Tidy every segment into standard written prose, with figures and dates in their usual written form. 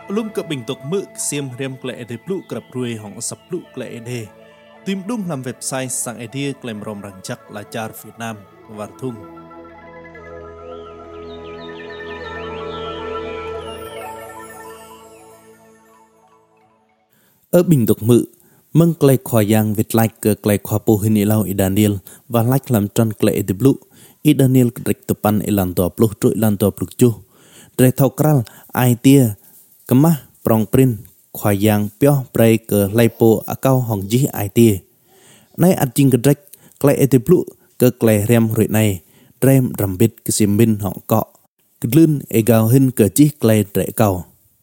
Lung cập bình tục mự xiêm riêng lệ để lũ cập ruồi hỏng sập lũ lệ đề. Tìm đúng làm website sang idea claim rom rằng chắc là char Việt Nam và thung. Ở bình tục mự, mâng clay khoa giang Việt like cơ clay khoa po hình ilau i Daniel và like làm tròn clay de blue. I Daniel rek tepan ilan to pluh trui ilan to pluh chu. Dre thau kral idea kemah prong print khoa giang pio pray cơ laipo akau hong ji idea. Nay at jing gedrek clay de blue cơ clay rem rui này rem rambit kesimbin hong cọ. Kedlun egao hin cơ chi clay dre kau.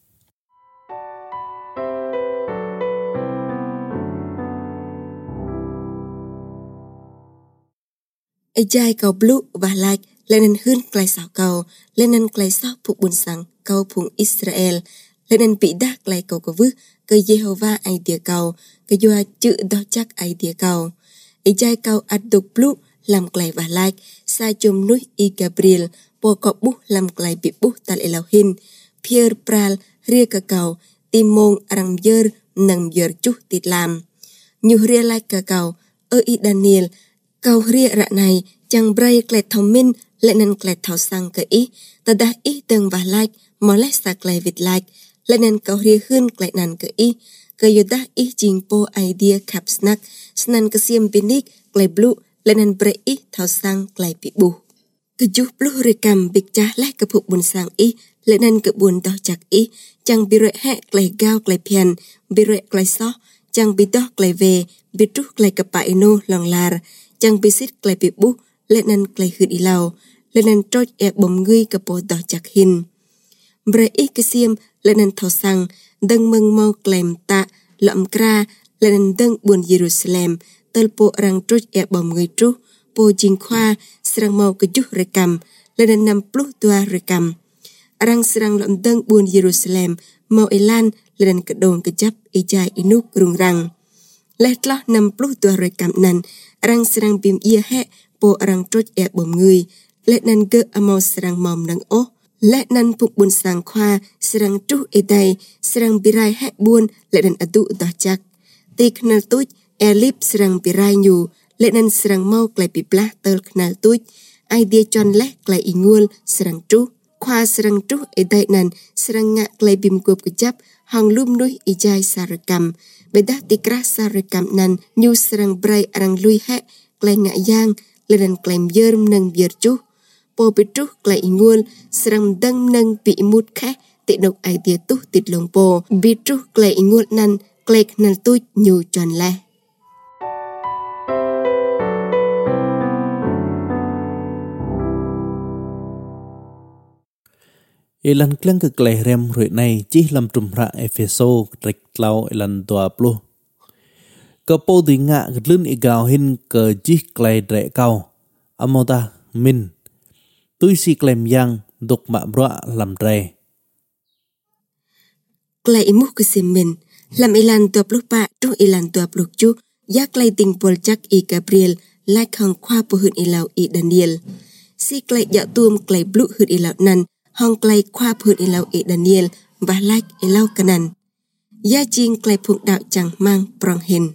Ejai kau blue và like lên hơn klai sao kau lên klai sao phục bùn sang kau phụng Israel lên bị đa klai kau có vứ cái Jehovah idea kau cái doa chữ đó chắc idea kau Ejai kau aduk blue làm klai và like sa chum nuôi i Gabriel po kau buh làm klai bị buh tal Elohim Pierre pral ria ka kau timong arang yer nang yer chuh tit lam nyu ria like ka kau i Daniel kau ria rạ này chẳng bray klet thao min lại nên klet thao sang cái ý ta đã ý từng và like mà lại sa klet vịt like lại nên kau ria hơn klet nan cái ý cái yoda ý jing po idea cap snack snan cái xiêm binik klet blue lại nên bray ý thao sang klet bị bu cái chú blue rekam big cha lại cái phục buồn sang ý lại nên cái buồn đau chặt ý chẳng bị rệ hẹ klet gao klet pian bị rệ klet so chẳng bị đau klet về bị trút klet cái bài no lòng lar chẳng bị xít klei bị bút lên nên klei hư đi lao lên nên trôi bom ngươi cái bộ đỏ chặt hin bray ít cái xiêm lên nên thao sang đâng mừng mau klem ta lậm kra lên nên đâng buồn Jerusalem tel bộ răng trôi bom ngươi tru po jing khoa serang mau ke juh rekam lên nên 60 tua rekam răng serang lậm đâng buồn Jerusalem mau elan lên nên cái đồn cái chấp ijai inuk rung rang lét lo 60 tua rekam nan rang serang bim ia he po rang trôi bom người lét nan cơ amau serang mom nang o lét nan phục buồn sang khoa serang tru đây serang birai he buồn lét nan adu dah chak ti knal tuj elip serang birai nyu lét nan serang mau klai piplah tel knal tuj idea chon lét klai ingul serang tru khoa serang tru đây nan serang ngak klai bim kup kejap hang lum nuih ijai sarekam beda tikra sarekam nan nyu serang brai arang lui he klai ngak yang lên klem yerm nang bier chu po pitru klai ingul serang dang nang bi mut khe ti dok idea tu tit long po bitru klai ingul nan klek nan tu nyu chon le Elan kleng ke klei rem rui này chỉ làm trùm ra Efeso rek lau elan tua plu. Ke po di ngạ lươn igao hin ke chỉ klei dre kau. Amota min. Tui si klem yang dok ma bra làm dre. Klei imu ke simin lam elan tua plu pa tu elan tua plu chu ya klei ting pol chak i Gabriel lai khang khoa po hun ilau i Daniel. Si klei ya tuam klei blue hun ilau nan hong klei khoa phun ilau i Daniel và like ilau kanan ya jing klei phụng đạo chẳng mang prong hin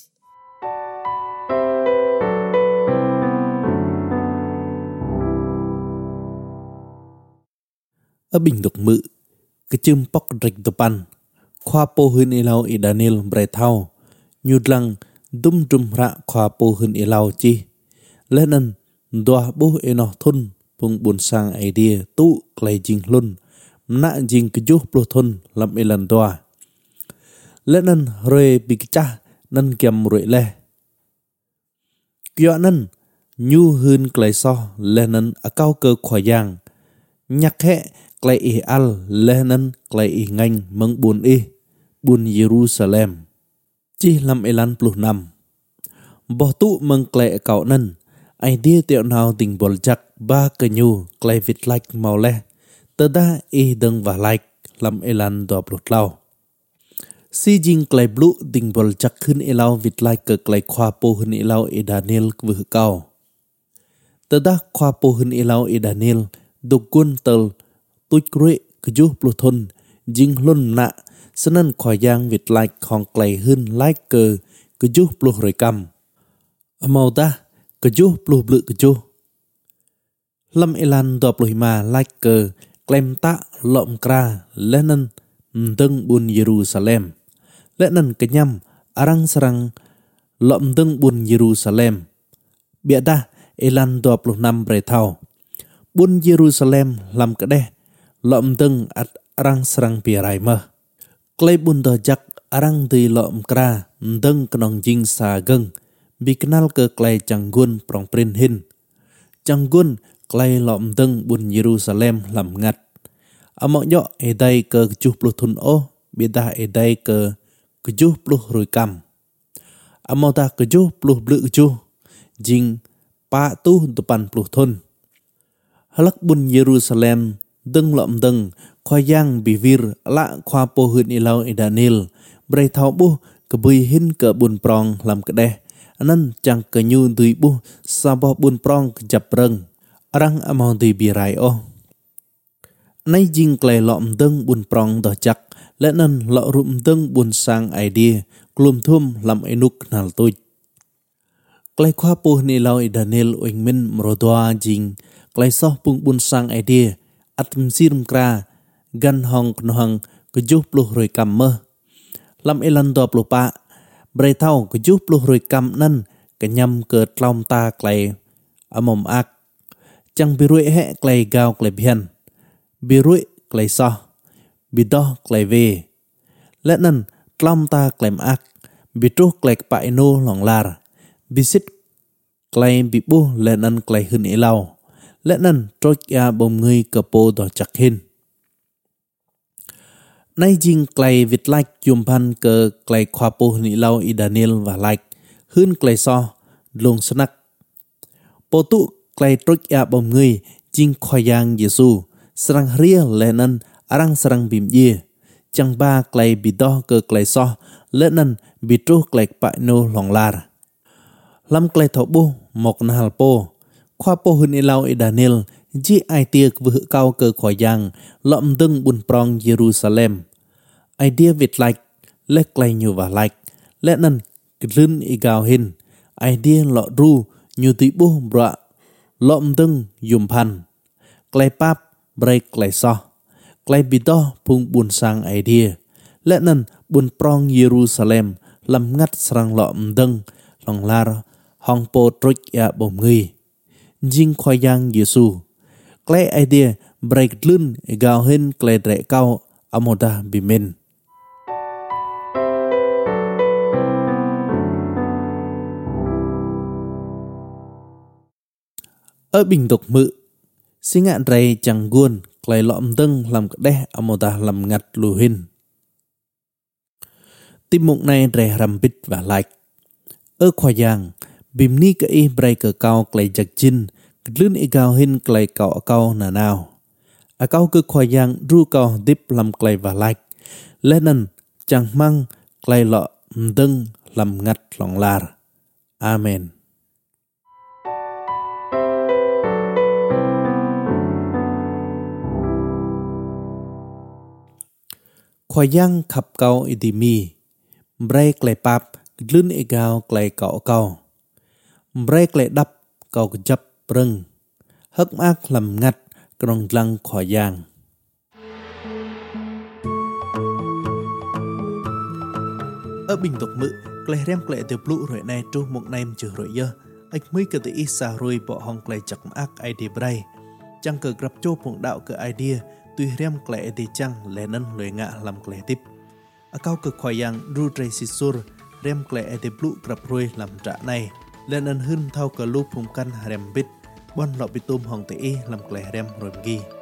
Ở bình tục mự cái chim pok rek topan khoa po hun ilau i Daniel brai thau nhud lang dum dum ra khoa po hun ilau chi lenan doa bu eno thun pung bun sang idea tu klei jing lun na jing kejuh puluh thun lam elan doa lenan re bikcha nan kiam roi le kyo nan nyu hun klei so lenan akau cơ khoa yang nhắc he klei i al lenan klei i nganh mong bun Jerusalem chi lam elan puluh năm bo tu mong klei kau nan idea tiệu nào tình bol chak ba ke nyu klei vit like mau le tada i deng va like lam elan do plot lao si jing klei blue tình bol chak hun elau vit like ke klei khoa po hun elau e Daniel vu kau tada khoa po hun elau e Daniel dukun tel tuj krue kejuh puluh thun Jing lun nạ Sân khỏi giang Việt lạch Khong clay hơn lạch cơ Cứ chú pluh rồi cầm Màu ta Cứ chú pluh blự cứ chú Lâm elan đọc lùi mà lạch cơ Klem ta lộm kra Lenan Ndeng bun Jerusalem Lenan kenyam Arang serang Lộm ndeng bun Jerusalem Bịa ta Elan 26 bre thau Bun Jerusalem làm cái đe Lộm ndeng at arang serang piarai mơ Klay bun do jak arang di lộm kra Ndeng kenong jing sa geng Bi kenal ke klay Changgun prong prin hin Changgun klay lộm ndeng bun Jerusalem làm ngặt Amok yo edai ke 70 thun o Bida edai ke 70 rui kam Amok ta 70 bluk ju Jing pa tu 80 thun Halak bun Jerusalem Deng lộm deng Khoa yang bivir la khoa po hun ilau Daniel Bray thao bu Kebui hin ke bun prong làm cái đe Anan chang ke nyu tui bu Sabo bun prong kejap reng Arang amok tui birai o Nay jing klay lộm deng bun prong do chak Lẽ nên lọ rụm deng bun sang idea Klum thum làm enuk nal tuj Klay khoa po hun ilau Daniel Oing min mrodoa jing Klay soh pung bun sang idea Atem sirum kra Gan hong knohang 70 rui kam mơ Lam elan 24 Bray thau 70 rui kam nan Kenyam ke tlaum ta klay Amom ak Chang birui he klay gao klay bian Birui klay soh Bidoh klay ve Lẽ nan tlaum ta klay ak Bitruh klay pa ino long lar Bisit klay bibu lẽ nan klay hun ilau Lẽ nan trôi ya bông người cơ po đỏ chak hin Nay jing klay vit lạch Yum pan ke klay khoa po hun ilau Daniel và lạch Hơn klay so Lung sanak Po tu klay trôi ya bông người Jing khoa yang Yesu Serang ria lẽ nan arang serang bim ye Chang ba klay bidoh ke klay so Lẽ nan bitruh klay pa ino long lar Lam klay thọ bu Mok nahal po Khoa po hun ilau Daniel Ji ai tiệc vừa cao cơ khỏi giang Lộm dưng bun prong Jerusalem Idea Việt lạch Lết klay nhu và lạch Lẽ năn Lưng y gào hin Idea lọ ru Nhu tùy bu bọa Lộm dưng yum pan Klay pap Bray klay so Klay bido pung bun sang idea Lẽ năn bun prong Jerusalem Làm ngắt sarang lộm dưng Lòng lar Hong po trích ya bồng người Jing khoa yang Yesu Klay idea break lun gao hin klay dre cao amoda bimen Ở bình tục mự Sinh ngạn rầy chẳng guôn Klay lọm dâng làm đe amoda làm ngặt lù hin Tim mục này rầy ram bít và lạch Ở khoa yang Bim ni ka i break cao klay jak jin Lươn y gao hin klay cao cao nà nào cao cơ khoa yang ru cao dip làm klay và lạch Lẽ nên chẳng mang klay lọ mdâng làm ngặt lòng lar Amen Khoa yang khắp cao idimi Bray klay pap Lươn y gao klay cao cao Bray klay đắp cao kejap rừng Hất ác làm ngặt Krong lăng khoa yang Ở bình tục mự Klay rem klay tiêu blue rồi này Trú một nêm chữ rồi dơ Ếch mới cơ tự ý xa rồi bỏ hong klay chak ác idea bray Chẳng cơ grab chô phong đạo cơ idea Tuy rem klay thì chăng lẽ nân lưỡi ngạ làm klay tiếp Cao cơ khoa yang ru tray si sur Rem klay tiêu blue grab rồi làm trả này Lẽ nân hưn thao cơ lưu phùng căn rem bít Bon lọ bị tôm hong tế làm klay rem rồi ghi